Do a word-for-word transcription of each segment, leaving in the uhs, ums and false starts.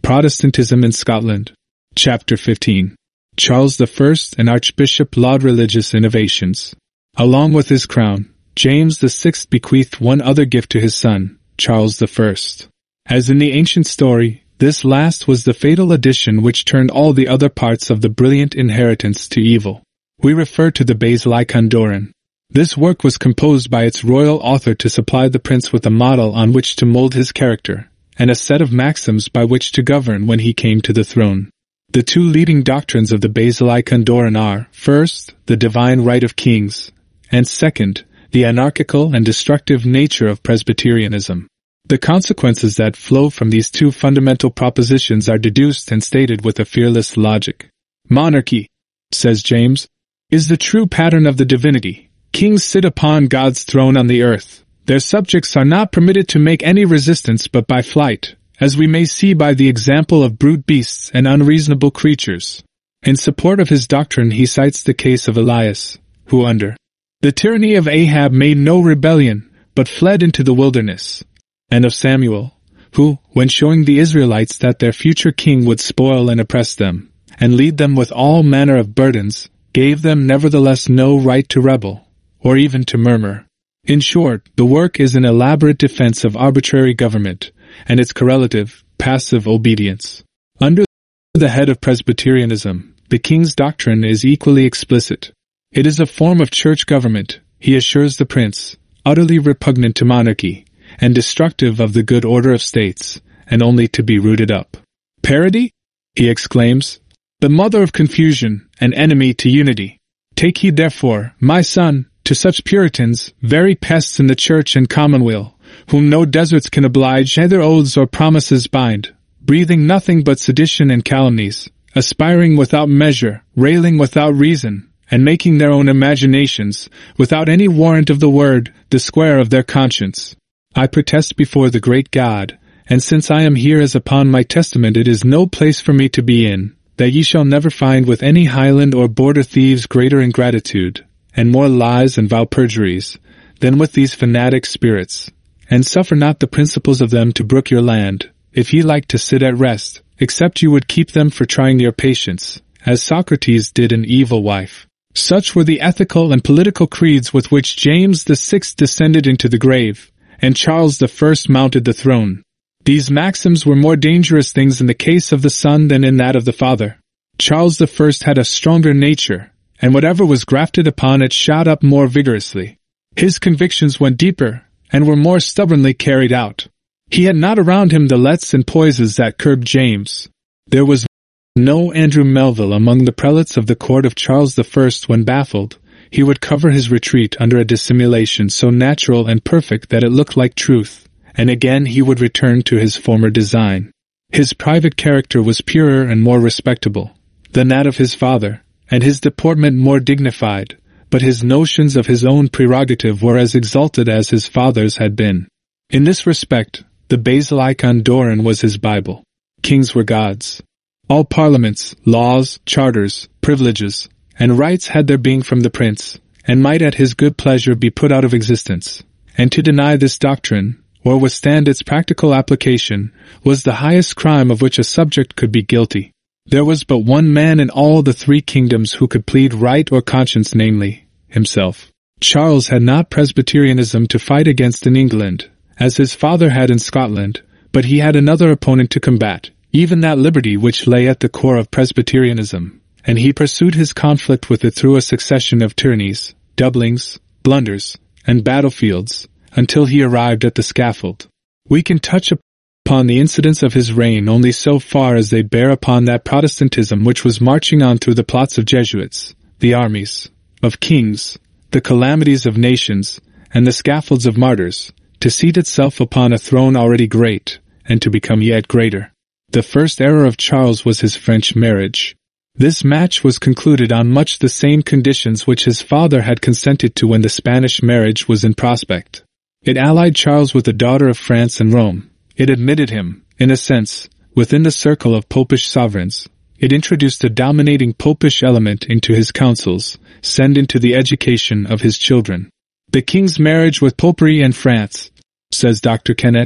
Protestantism in Scotland. Chapter fifteen. Charles the First and Archbishop Laud Religious Innovations. Along with his crown, James the Sixth bequeathed one other gift to his son, Charles the First. As in the ancient story, this last was the fatal addition which turned all the other parts of the brilliant inheritance to evil. We refer to the Basilica Doran. This work was composed by its royal author to supply the prince with a model on which to mold his character, and a set of maxims by which to govern when he came to the throne. The two leading doctrines of the Basilica Doran are, first, the divine right of kings, and second, the anarchical and destructive nature of Presbyterianism. The consequences that flow from these two fundamental propositions are deduced and stated with a fearless logic. Monarchy, says James, is the true pattern of the divinity. Kings sit upon God's throne on the earth. Their subjects are not permitted to make any resistance but by flight, as we may see by the example of brute beasts and unreasonable creatures. In support of his doctrine he cites the case of Elias, who under the tyranny of Ahab made no rebellion, but fled into the wilderness, and of Samuel, who, when showing the Israelites that their future king would spoil and oppress them, and lead them with all manner of burdens, gave them nevertheless no right to rebel, or even to murmur. In short, the work is an elaborate defense of arbitrary government, and its correlative, passive obedience. Under the head of Presbyterianism, the king's doctrine is equally explicit. It is a form of church government, he assures the prince, utterly repugnant to monarchy, and destructive of the good order of states, and only to be rooted up. Parody? He exclaims, the mother of confusion, and enemy to unity. Take heed therefore, my son, to such Puritans, very pests in the church and commonweal, whom no deserts can oblige, neither oaths or promises bind, breathing nothing but sedition and calumnies, aspiring without measure, railing without reason, and making their own imaginations, without any warrant of the word, the square of their conscience. I protest before the great God, and since I am here as upon my testament it is no place for me to be in, that ye shall never find with any Highland or border thieves greater ingratitude, and more lies and vile perjuries, than with these fanatic spirits. And suffer not the principles of them to brook your land, if ye like to sit at rest, except you would keep them for trying your patience, as Socrates did an evil wife. Such were the ethical and political creeds with which James the Sixth descended into the grave, and Charles the First mounted the throne. These maxims were more dangerous things in the case of the son than in that of the father. Charles the First had a stronger nature, and whatever was grafted upon it shot up more vigorously. His convictions went deeper, and were more stubbornly carried out. He had not around him the lets and poises that curbed James. There was no Andrew Melville among the prelates of the court of Charles the First when baffled. He would cover his retreat under a dissimulation so natural and perfect that it looked like truth, and again he would return to his former design. His private character was purer and more respectable than that of his father, and his deportment more dignified, but his notions of his own prerogative were as exalted as his father's had been. In this respect, the Basilica Doran was his Bible. Kings were gods. All parliaments, laws, charters, privileges, and rights had their being from the prince, and might at his good pleasure be put out of existence. And to deny this doctrine, or withstand its practical application, was the highest crime of which a subject could be guilty. There was but one man in all the three kingdoms who could plead right or conscience, namely, himself. Charles had not Presbyterianism to fight against in England, as his father had in Scotland, but he had another opponent to combat, even that liberty which lay at the core of Presbyterianism, and he pursued his conflict with it through a succession of tyrannies, doublings, blunders, and battlefields, until he arrived at the scaffold. We can touch upon the incidents of his reign only so far as they bear upon that Protestantism which was marching on through the plots of Jesuits, the armies of kings, the calamities of nations, and the scaffolds of martyrs, to seat itself upon a throne already great, and to become yet greater. The first error of Charles was his French marriage. This match was concluded on much the same conditions which his father had consented to when the Spanish marriage was in prospect. It allied Charles with a daughter of France and Rome. It admitted him, in a sense, within the circle of popish sovereigns. It introduced a dominating popish element into his councils, sent into the education of his children. The king's marriage with popery and France, says Doctor Kennett,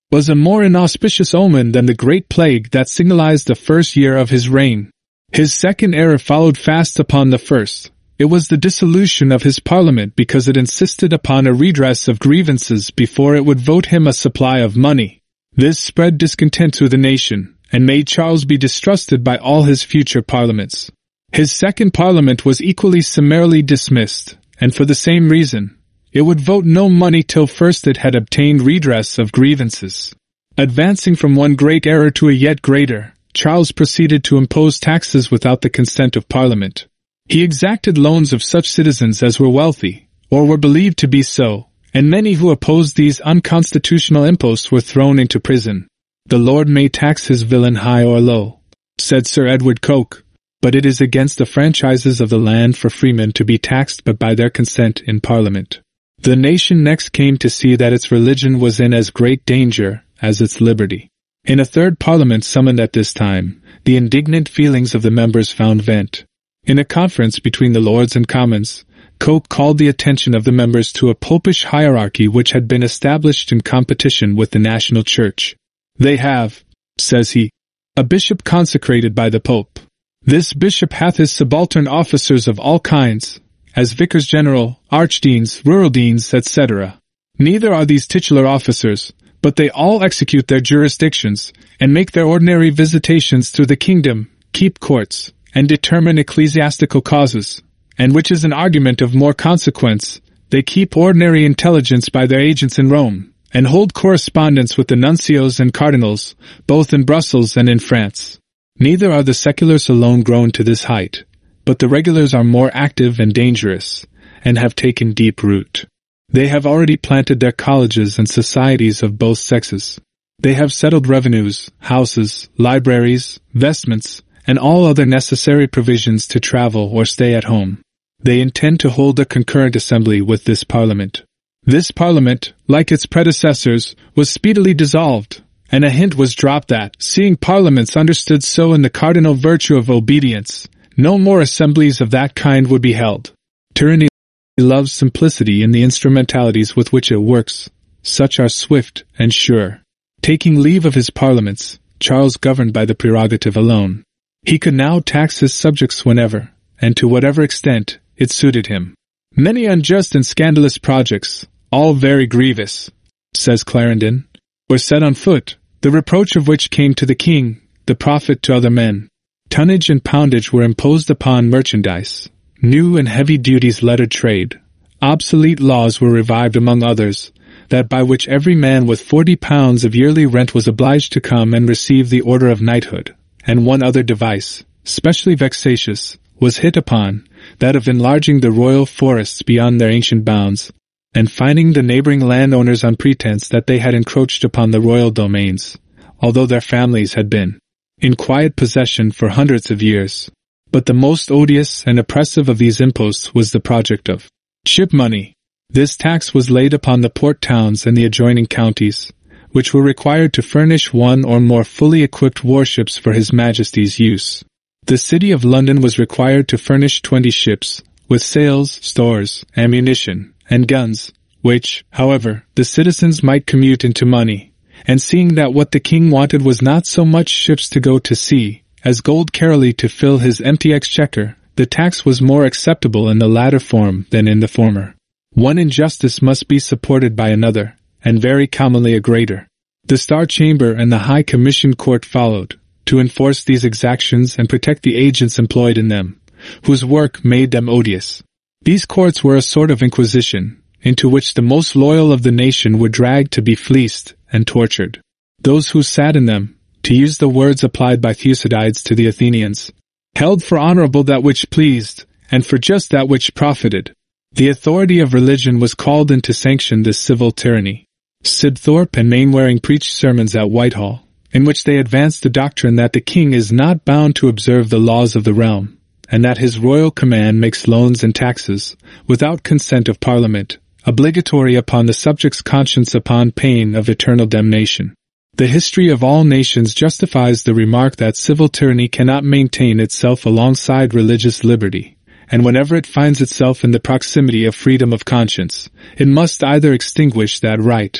was a more inauspicious omen than the great plague that signalized the first year of his reign. His second error followed fast upon the first. It was the dissolution of his parliament because it insisted upon a redress of grievances before it would vote him a supply of money. This spread discontent through the nation, and made Charles be distrusted by all his future parliaments. His second parliament was equally summarily dismissed, and for the same reason. It would vote no money till first it had obtained redress of grievances. Advancing from one great error to a yet greater, Charles proceeded to impose taxes without the consent of Parliament. He exacted loans of such citizens as were wealthy, or were believed to be so, and many who opposed these unconstitutional imposts were thrown into prison. "The Lord may tax his villain high or low," said Sir Edward Coke, "but it is against the franchises of the land for freemen to be taxed but by their consent in Parliament." The nation next came to see that its religion was in as great danger as its liberty. In a third Parliament summoned at this time, the indignant feelings of the members found vent. In a conference between the Lords and Commons, Coke called the attention of the members to a popish hierarchy which had been established in competition with the national church. "They have," says he, "a bishop consecrated by the Pope. This bishop hath his subaltern officers of all kinds, as vicars general, archdeans, rural deans, et cetera. Neither are these titular officers, but they all execute their jurisdictions, and make their ordinary visitations through the kingdom, keep courts, and determine ecclesiastical causes, and which is an argument of more consequence, they keep ordinary intelligence by their agents in Rome, and hold correspondence with the nuncios and cardinals, both in Brussels and in France. Neither are the seculars alone grown to this height, but the regulars are more active and dangerous, and have taken deep root. They have already planted their colleges and societies of both sexes. They have settled revenues, houses, libraries, vestments, and all other necessary provisions to travel or stay at home. They intend to hold a concurrent assembly with this Parliament. This Parliament, like its predecessors, was speedily dissolved, and a hint was dropped that, seeing Parliaments understood so in the cardinal virtue of obedience, no more assemblies of that kind would be held. Tyranny loves simplicity in the instrumentalities with which it works. Such are swift and sure. Taking leave of his parliaments, Charles governed by the prerogative alone. He could now tax his subjects whenever, and to whatever extent, it suited him. Many unjust and scandalous projects, all very grievous, says Clarendon, were set on foot, the reproach of which came to the king, the profit to other men. Tonnage and poundage were imposed upon merchandise. New and heavy duties lettered trade. Obsolete laws were revived among others, that by which every man with forty pounds of yearly rent was obliged to come and receive the order of knighthood, and one other device, specially vexatious, was hit upon, that of enlarging the royal forests beyond their ancient bounds, and fining the neighboring landowners on pretense that they had encroached upon the royal domains, although their families had been in quiet possession for hundreds of years. But the most odious and oppressive of these imposts was the project of ship money. This tax was laid upon the port towns and the adjoining counties, which were required to furnish one or more fully equipped warships for His Majesty's use. The City of London was required to furnish twenty ships, with sails, stores, ammunition, and guns, which, however, the citizens might commute into money, and seeing that what the king wanted was not so much ships to go to sea, as gold carefully to fill his empty exchequer, the tax was more acceptable in the latter form than in the former. One injustice must be supported by another, and very commonly a greater. The Star Chamber and the High Commission Court followed, to enforce these exactions and protect the agents employed in them, whose work made them odious. These courts were a sort of inquisition, into which the most loyal of the nation were dragged to be fleeced and tortured. Those who sat in them, to use the words applied by Thucydides to the Athenians, held for honorable that which pleased, and for just that which profited. The authority of religion was called in to sanction this civil tyranny. Sibthorpe and Mainwaring preached sermons at Whitehall, in which they advanced the doctrine that the king is not bound to observe the laws of the realm, and that his royal command makes loans and taxes, without consent of Parliament, obligatory upon the subject's conscience upon pain of eternal damnation. The history of all nations justifies the remark that civil tyranny cannot maintain itself alongside religious liberty, and whenever it finds itself in the proximity of freedom of conscience, it must either extinguish that right,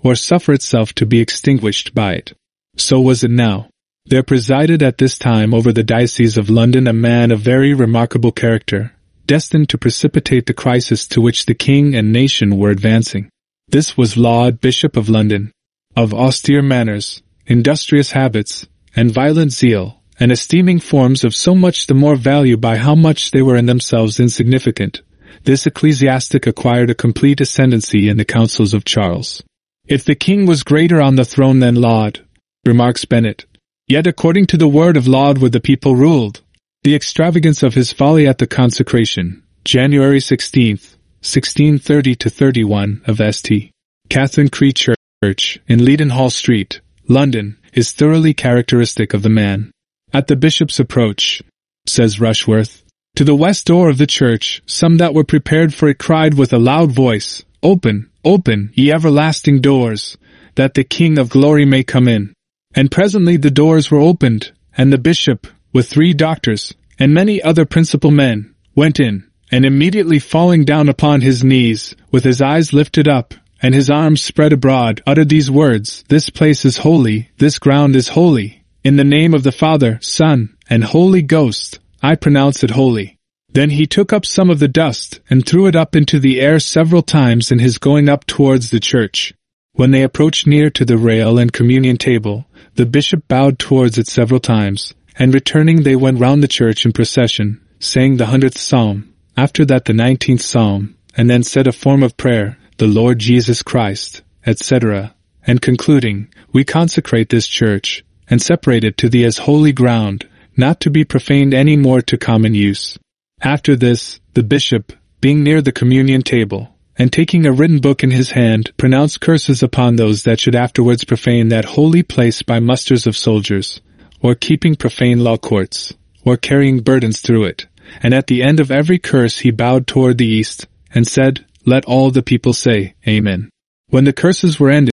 or suffer itself to be extinguished by it. So was it now. There presided at this time over the Diocese of London a man of very remarkable character, destined to precipitate the crisis to which the king and nation were advancing. This was Laud, Bishop of London, of austere manners, industrious habits, and violent zeal, and esteeming forms of so much the more value by how much they were in themselves insignificant. This ecclesiastic acquired a complete ascendancy in the councils of Charles. If the king was greater on the throne than Laud, remarks Bennet, yet according to the word of Laud would the people ruled. The extravagance of his folly at the consecration, January sixteenth, sixteen thirty to thirty-one, of Saint Catherine Cree Church, in Leadenhall Street, London, is thoroughly characteristic of the man. At the bishop's approach, says Rushworth, to the west door of the church, some that were prepared for it cried with a loud voice, Open, open, ye everlasting doors, that the King of glory may come in. And presently the doors were opened, and the bishop, with three doctors, and many other principal men, went in, and immediately falling down upon his knees, with his eyes lifted up, and his arms spread abroad, uttered these words, This place is holy, this ground is holy. In the name of the Father, Son, and Holy Ghost, I pronounce it holy. Then he took up some of the dust, and threw it up into the air several times in his going up towards the church. When they approached near to the rail and communion table, the bishop bowed towards it several times, and returning they went round the church in procession, saying the hundredth psalm, after that the nineteenth psalm, and then said a form of prayer, the Lord Jesus Christ, et cetera, and concluding, We consecrate this church, and separate it to thee as holy ground, not to be profaned any more to common use. After this, the bishop, being near the communion table, and taking a written book in his hand, pronounced curses upon those that should afterwards profane that holy place by musters of soldiers, or keeping profane law courts, or carrying burdens through it. And at the end of every curse he bowed toward the east, and said, Let all the people say, Amen. When the curses were ended,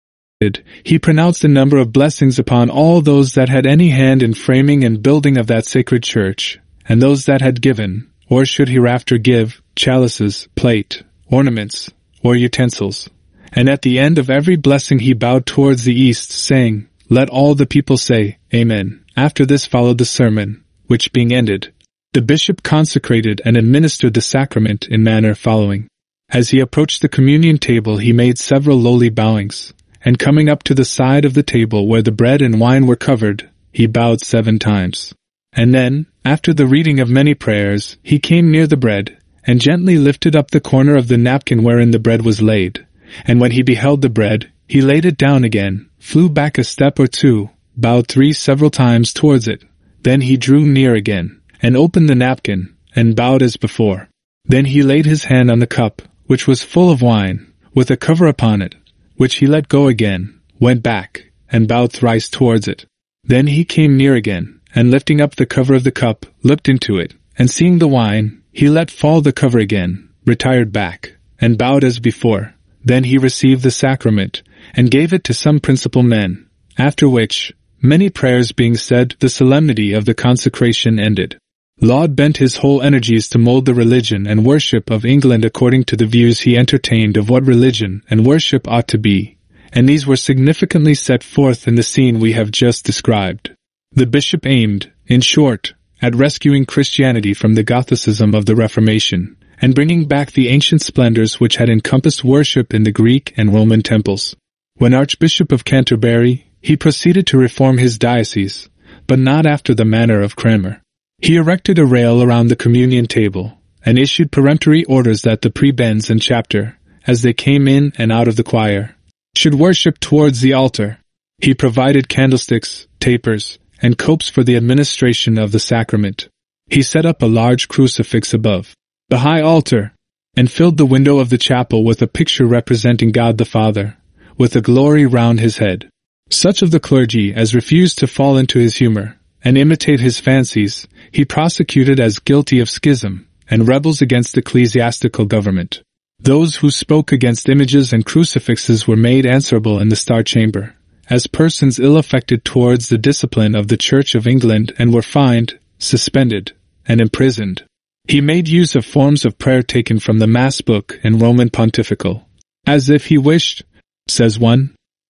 he pronounced a number of blessings upon all those that had any hand in framing and building of that sacred church, and those that had given, or should hereafter give, chalices, plate, ornaments, or utensils. And at the end of every blessing he bowed towards the east, saying, Let all the people say, Amen. After this followed the sermon, which being ended, the bishop consecrated and administered the sacrament in manner following. As he approached the communion table he made several lowly bowings, and coming up to the side of the table where the bread and wine were covered, he bowed seven times. And then, after the reading of many prayers, he came near the bread, and gently lifted up the corner of the napkin wherein the bread was laid. And when he beheld the bread, he laid it down again, flew back a step or two, bowed three several times towards it. Then he drew near again, and opened the napkin, and bowed as before. Then he laid his hand on the cup, which was full of wine, with a cover upon it, which he let go again, went back, and bowed thrice towards it. Then he came near again, and lifting up the cover of the cup, looked into it, and seeing the wine, he let fall the cover again, retired back, and bowed as before. Then he received the sacrament, and gave it to some principal men, after which, many prayers being said, the solemnity of the consecration ended. Laud bent his whole energies to mold the religion and worship of England according to the views he entertained of what religion and worship ought to be, and these were significantly set forth in the scene we have just described. The bishop aimed, in short, at rescuing Christianity from the Gothicism of the Reformation, and bringing back the ancient splendors which had encompassed worship in the Greek and Roman temples. When Archbishop of Canterbury, he proceeded to reform his diocese, but not after the manner of Cranmer. He erected a rail around the communion table, and issued peremptory orders that the prebends and chapter, as they came in and out of the choir, should worship towards the altar. He provided candlesticks, tapers, and copes for the administration of the sacrament. He set up a large crucifix above the high altar, and filled the window of the chapel with a picture representing God the Father, with a glory round his head. Such of the clergy as refused to fall into his humor, and imitate his fancies, he prosecuted as guilty of schism, and rebels against ecclesiastical government. Those who spoke against images and crucifixes were made answerable in the Star Chamber, as persons ill-affected towards the discipline of the Church of England, and were fined, suspended, and imprisoned. He made use of forms of prayer taken from the Mass Book and Roman Pontifical, as if he wished, says one,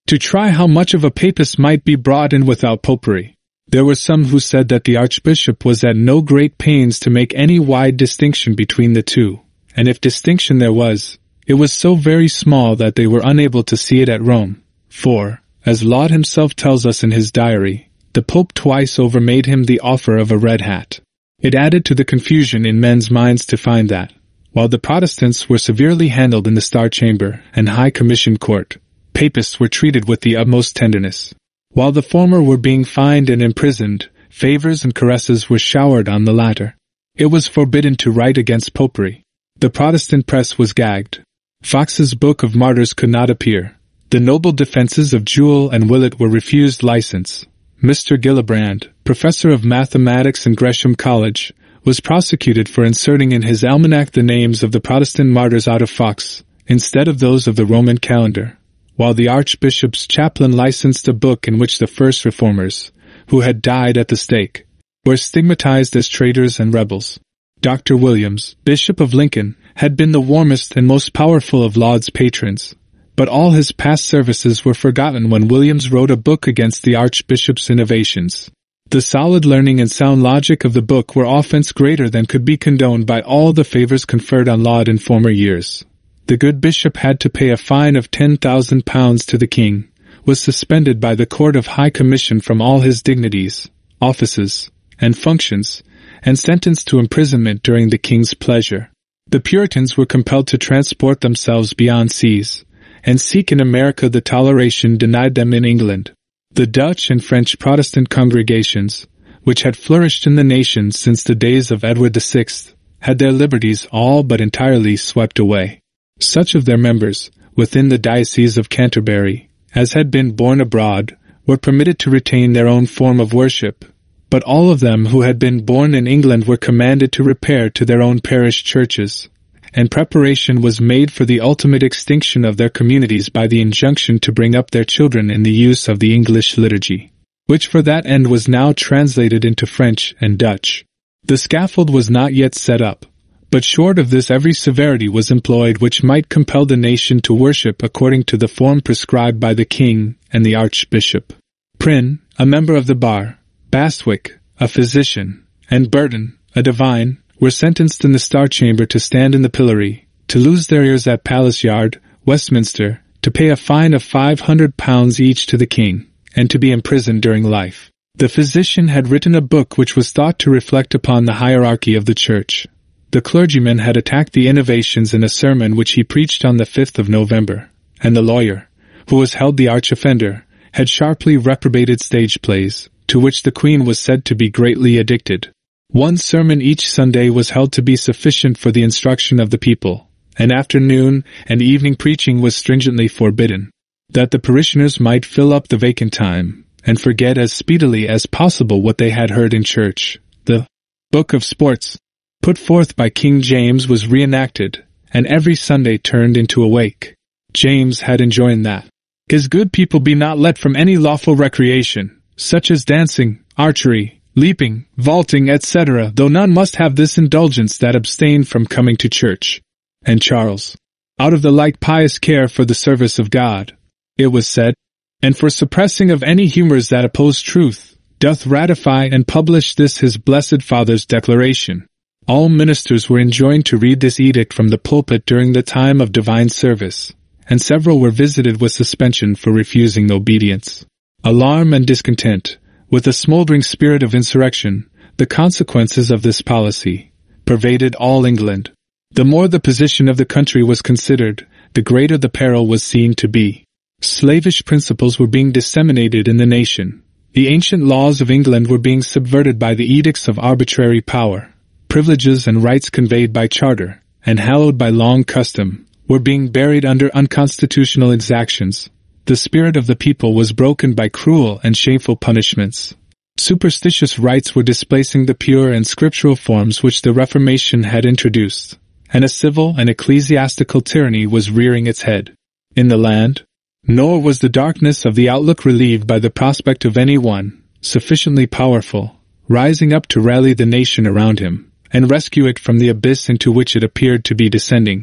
to try how much of a papist might be brought in without popery. There were some who said that the archbishop was at no great pains to make any wide distinction between the two, and if distinction there was, it was so very small that they were unable to see it at Rome, for, as Laud himself tells us in his diary, the Pope twice over made him the offer of a red hat. It added to the confusion in men's minds to find that, while the Protestants were severely handled in the Star Chamber and High Commission Court, Papists were treated with the utmost tenderness. While the former were being fined and imprisoned, favors and caresses were showered on the latter. It was forbidden to write against popery. The Protestant press was gagged. Fox's Book of Martyrs could not appear. The noble defenses of Jewell and Willett were refused license. Mister Gillibrand, professor of mathematics in Gresham College, was prosecuted for inserting in his almanac the names of the Protestant martyrs out of Fox, instead of those of the Roman calendar, while the Archbishop's chaplain licensed a book in which the first reformers, who had died at the stake, were stigmatized as traitors and rebels. Doctor Williams, Bishop of Lincoln, had been the warmest and most powerful of Laud's patrons, but all his past services were forgotten when Williams wrote a book against the Archbishop's innovations. The solid learning and sound logic of the book were offense greater than could be condoned by all the favors conferred on Laud in former years. The good bishop had to pay a fine of ten thousand pounds to the king, was suspended by the Court of High Commission from all his dignities, offices, and functions, and sentenced to imprisonment during the king's pleasure. The Puritans were compelled to transport themselves beyond seas, and seek in America the toleration denied them in England. The Dutch and French Protestant congregations, which had flourished in the nation since the days of Edward the Sixth, had their liberties all but entirely swept away. Such of their members, within the Diocese of Canterbury, as had been born abroad, were permitted to retain their own form of worship, but all of them who had been born in England were commanded to repair to their own parish churches, and preparation was made for the ultimate extinction of their communities by the injunction to bring up their children in the use of the English liturgy, which for that end was now translated into French and Dutch. The scaffold was not yet set up, but short of this every severity was employed which might compel the nation to worship according to the form prescribed by the king and the archbishop. Prynne, a member of the bar, Bastwick, a physician, and Burton, a divine, were sentenced in the Star Chamber to stand in the pillory, to lose their ears at Palace Yard, Westminster, to pay a fine of five hundred pounds each to the king, and to be imprisoned during life. The physician had written a book which was thought to reflect upon the hierarchy of the Church. The clergyman had attacked the innovations in a sermon which he preached on the fifth of November, and the lawyer, who was held the arch-offender, had sharply reprobated stage plays, to which the Queen was said to be greatly addicted. One sermon each Sunday was held to be sufficient for the instruction of the people, and afternoon and evening preaching was stringently forbidden, that the parishioners might fill up the vacant time, and forget as speedily as possible what they had heard in church. The Book of Sports, put forth by King James, was reenacted, and every Sunday turned into a wake. James had enjoined that his good people be not let from any lawful recreation, such as dancing, archery, leaping, vaulting, et cetera, though none must have this indulgence that abstain from coming to church. And Charles, out of the like pious care for the service of God, it was said, and for suppressing of any humours that oppose truth, doth ratify and publish this his blessed Father's declaration. All ministers were enjoined to read this edict from the pulpit during the time of divine service, and several were visited with suspension for refusing obedience. Alarm and discontent, with a smoldering spirit of insurrection, the consequences of this policy, pervaded all England. The more the position of the country was considered, the greater the peril was seen to be. Slavish principles were being disseminated in the nation. The ancient laws of England were being subverted by the edicts of arbitrary power. Privileges and rights conveyed by charter, and hallowed by long custom, were being buried under unconstitutional exactions. The spirit of the people was broken by cruel and shameful punishments. Superstitious rites were displacing the pure and scriptural forms which the Reformation had introduced, and a civil and ecclesiastical tyranny was rearing its head in the land. Nor was the darkness of the outlook relieved by the prospect of any one, sufficiently powerful, rising up to rally the nation around him, and rescue it from the abyss into which it appeared to be descending.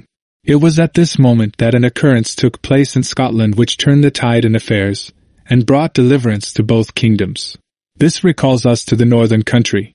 It was at this moment that an occurrence took place in Scotland which turned the tide in affairs, and brought deliverance to both kingdoms. This recalls us to the northern country.